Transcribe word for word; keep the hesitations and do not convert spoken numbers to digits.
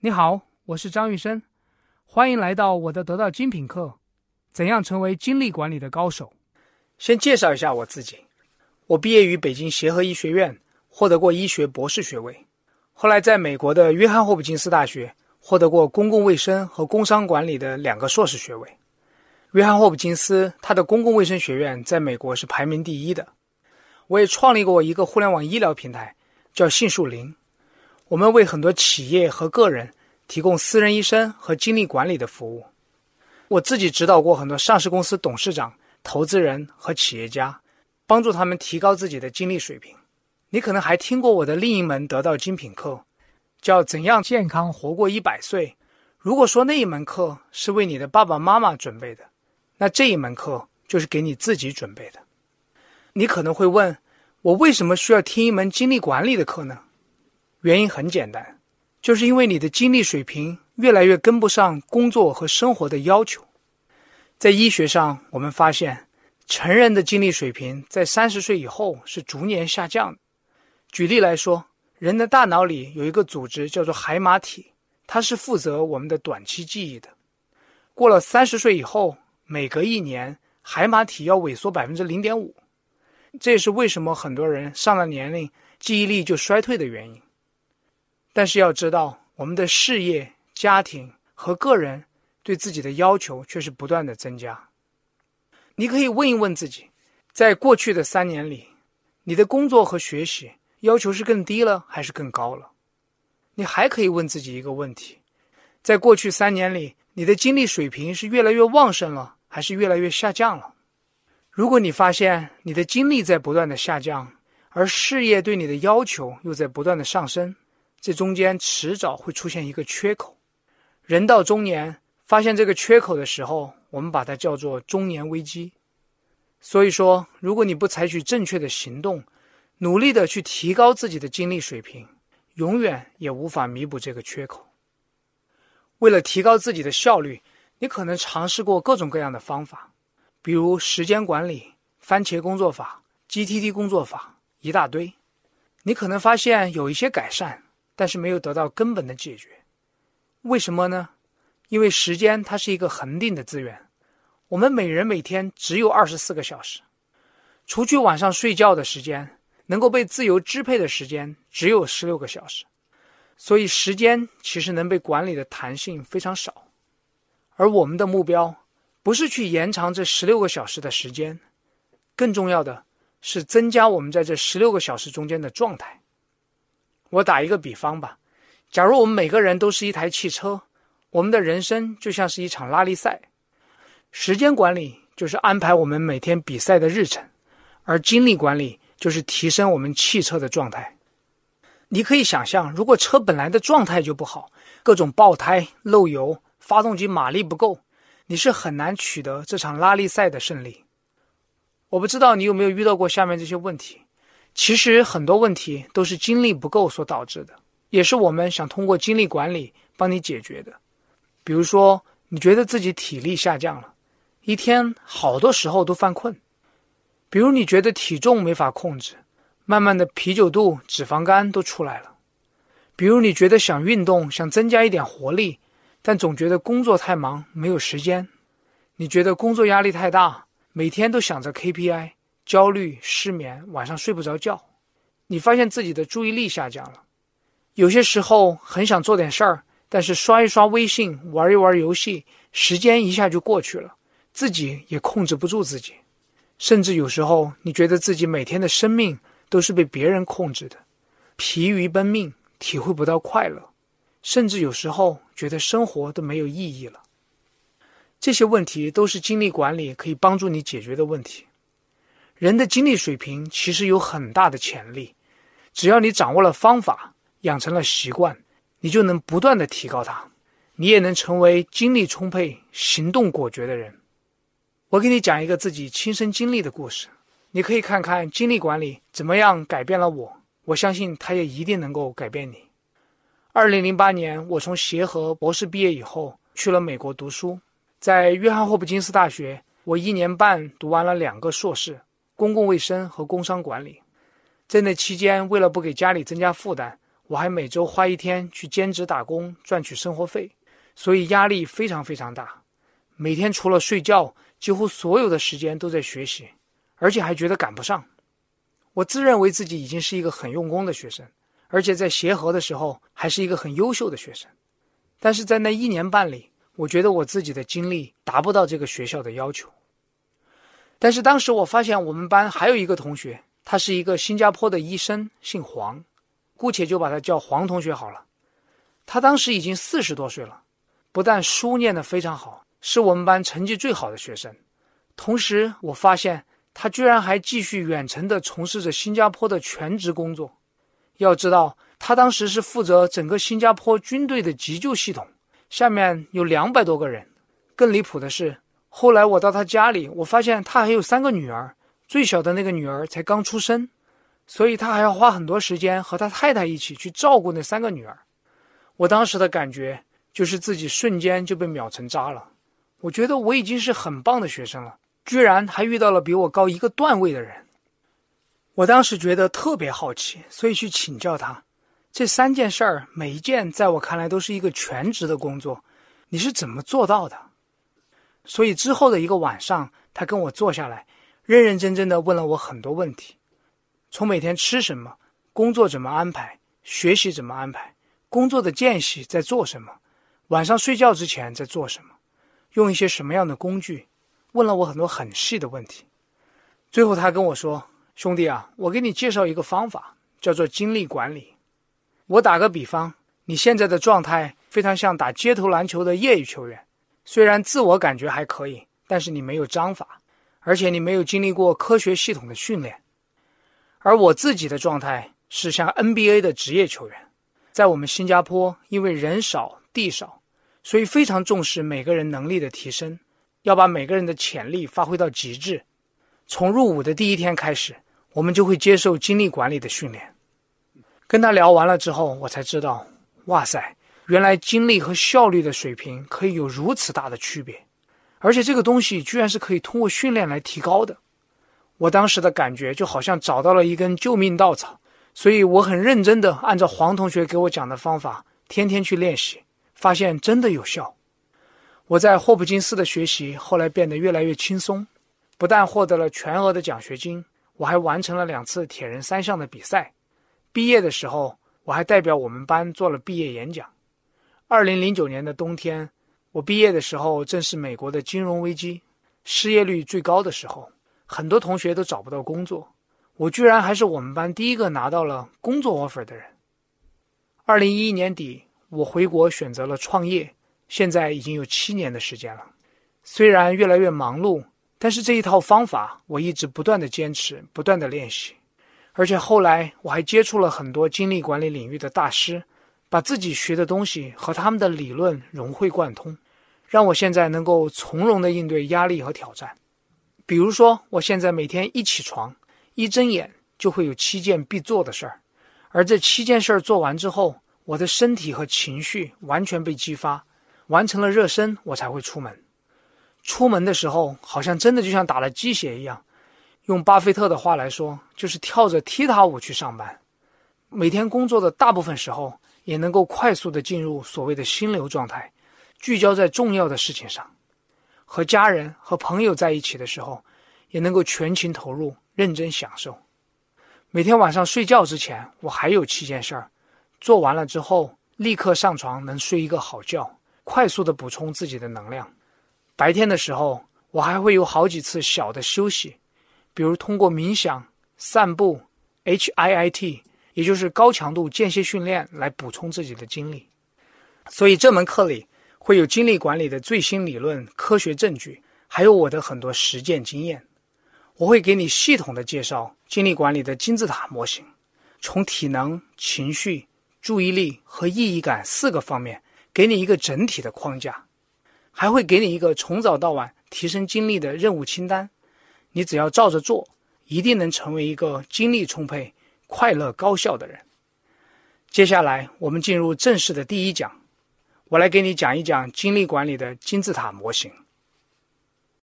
你好，我是张玉生，欢迎来到我的得到精品课，怎样成为精力管理的高手。先介绍一下我自己，我毕业于北京协和医学院，获得过医学博士学位，后来在美国的约翰霍普金斯大学获得过公共卫生和工商管理的两个硕士学位。约翰霍普金斯他的公共卫生学院在美国是排名第一的。我也创立过一个互联网医疗平台，叫杏树林。我们为很多企业和个人提供私人医生和精力管理的服务。我自己指导过很多上市公司董事长、投资人和企业家，帮助他们提高自己的精力水平。你可能还听过我的另一门得到精品课，叫怎样健康活过一百岁。如果说那一门课是为你的爸爸妈妈准备的，那这一门课就是给你自己准备的。你可能会问，我为什么需要听一门精力管理的课呢？原因很简单，就是因为你的精力水平越来越跟不上工作和生活的要求。在医学上，我们发现成人的精力水平在三十岁以后是逐年下降的。举例来说，人的大脑里有一个组织叫做海马体，它是负责我们的短期记忆的。过了三十岁以后，每隔一年海马体要萎缩 百分之零点五， 这也是为什么很多人上了年龄记忆力就衰退的原因。但是要知道，我们的事业、家庭和个人对自己的要求却是不断的增加。你可以问一问自己，在过去的三年里，你的工作和学习要求是更低了还是更高了？你还可以问自己一个问题，在过去三年里，你的精力水平是越来越旺盛了还是越来越下降了？如果你发现你的精力在不断的下降，而事业对你的要求又在不断的上升，这中间迟早会出现一个缺口。人到中年发现这个缺口的时候，我们把它叫做中年危机。所以说，如果你不采取正确的行动，努力的去提高自己的精力水平，永远也无法弥补这个缺口。为了提高自己的效率，你可能尝试过各种各样的方法，比如时间管理、番茄工作法、G T D 工作法，一大堆。你可能发现有一些改善，但是没有得到根本的解决。为什么呢？因为时间它是一个恒定的资源，我们每人每天只有二十四个小时，除去晚上睡觉的时间，能够被自由支配的时间只有十六个小时。所以时间其实能被管理的弹性非常少。而我们的目标不是去延长这十六个小时的时间，更重要的是增加我们在这十六个小时中间的状态。我打一个比方吧，假如我们每个人都是一台汽车，我们的人生就像是一场拉力赛。时间管理就是安排我们每天比赛的日程，而精力管理就是提升我们汽车的状态。你可以想象，如果车本来的状态就不好，各种爆胎、漏油，发动机马力不够，你是很难取得这场拉力赛的胜利。我不知道你有没有遇到过下面这些问题。其实很多问题都是精力不够所导致的，也是我们想通过精力管理帮你解决的。比如说，你觉得自己体力下降了，一天好多时候都犯困。比如你觉得体重没法控制，慢慢的啤酒肚、脂肪肝都出来了。比如你觉得想运动，想增加一点活力，但总觉得工作太忙，没有时间。你觉得工作压力太大，每天都想着 K P I，焦虑、失眠，晚上睡不着觉。你发现自己的注意力下降了，有些时候很想做点事儿，但是刷一刷微信，玩一玩游戏，时间一下就过去了，自己也控制不住自己。甚至有时候你觉得自己每天的生命都是被别人控制的，疲于奔命，体会不到快乐，甚至有时候觉得生活都没有意义了。这些问题都是精力管理可以帮助你解决的问题。人的精力水平其实有很大的潜力，只要你掌握了方法，养成了习惯，你就能不断的提高它，你也能成为精力充沛、行动果决的人。我给你讲一个自己亲身经历的故事，你可以看看精力管理怎么样改变了我，我相信它也一定能够改变你。二零零八年，我从协和博士毕业以后去了美国读书，在约翰霍普金斯大学，我一年半读完了两个硕士，公共卫生和工商管理。在那期间，为了不给家里增加负担， 我还每周花一天去兼职打工赚取生活费，所以压力非常非常大。每天除了睡觉，几乎所有的时间都在学习，而且还觉得赶不上。我自认为自己已经是一个很用功的学生，而且在协和的时候还是一个很优秀的学生。但是在那一年半里，我觉得我自己的经历达不到这个学校的要求。但是当时我发现我们班还有一个同学，他是一个新加坡的医生，姓黄，姑且就把他叫黄同学好了。他当时已经四十多岁了，不但书念得非常好，是我们班成绩最好的学生，同时我发现他居然还继续远程地从事着新加坡的全职工作。要知道，他当时是负责整个新加坡军队的急救系统，下面有两百多个人。更离谱的是，后来我到他家里，我发现他还有三个女儿，最小的那个女儿才刚出生，所以他还要花很多时间和他太太一起去照顾那三个女儿。我当时的感觉就是自己瞬间就被秒成渣了。我觉得我已经是很棒的学生了，居然还遇到了比我高一个段位的人。我当时觉得特别好奇，所以去请教他，这三件事儿每一件在我看来都是一个全职的工作，你是怎么做到的？所以之后的一个晚上，他跟我坐下来，认认真真的问了我很多问题，从每天吃什么，工作怎么安排，学习怎么安排，工作的间隙在做什么，晚上睡觉之前在做什么，用一些什么样的工具，问了我很多很细的问题。最后他跟我说，兄弟啊，我给你介绍一个方法，叫做精力管理。我打个比方，你现在的状态非常像打街头篮球的业余球员，虽然自我感觉还可以，但是你没有章法，而且你没有经历过科学系统的训练。而我自己的状态是像 N B A 的职业球员，在我们新加坡，因为人少地少，所以非常重视每个人能力的提升，要把每个人的潜力发挥到极致。从入伍的第一天开始，我们就会接受精力管理的训练。跟他聊完了之后，我才知道，哇塞，原来精力和效率的水平可以有如此大的区别，而且这个东西居然是可以通过训练来提高的。我当时的感觉就好像找到了一根救命稻草，所以我很认真地按照黄同学给我讲的方法，天天去练习，发现真的有效。我在霍普金斯的学习后来变得越来越轻松，不但获得了全额的奖学金，我还完成了两次铁人三项的比赛。毕业的时候，我还代表我们班做了毕业演讲。二零零九年的冬天，我毕业的时候正是美国的金融危机，失业率最高的时候，很多同学都找不到工作，我居然还是我们班第一个拿到了工作 offer 的人。二零一一年底，我回国选择了创业，现在已经有七年的时间了。虽然越来越忙碌，但是这一套方法我一直不断的坚持，不断的练习。而且后来我还接触了很多精力管理领域的大师，把自己学的东西和他们的理论融会贯通，让我现在能够从容地应对压力和挑战。比如说，我现在每天一起床，一睁眼就会有七件必做的事儿，而这七件事儿做完之后，我的身体和情绪完全被激发，完成了热身，我才会出门。出门的时候，好像真的就像打了鸡血一样，用巴菲特的话来说，就是跳着踢踏舞去上班。每天工作的大部分时候，也能够快速地进入所谓的心流状态，聚焦在重要的事情上。和家人和朋友在一起的时候，也能够全情投入，认真享受。每天晚上睡觉之前，我还有七件事儿，做完了之后，立刻上床能睡一个好觉，快速地补充自己的能量。白天的时候，我还会有好几次小的休息，比如通过冥想、散步、H I I T， 也就是高强度间歇训练来补充自己的精力。所以这门课里会有精力管理的最新理论、科学证据，还有我的很多实践经验。我会给你系统的介绍精力管理的金字塔模型，从体能、情绪、注意力和意义感四个方面，给你一个整体的框架。还会给你一个从早到晚提升精力的任务清单，你只要照着做，一定能成为一个精力充沛、快乐高效的人。接下来我们进入正式的第一讲，我来给你讲一讲精力管理的金字塔模型。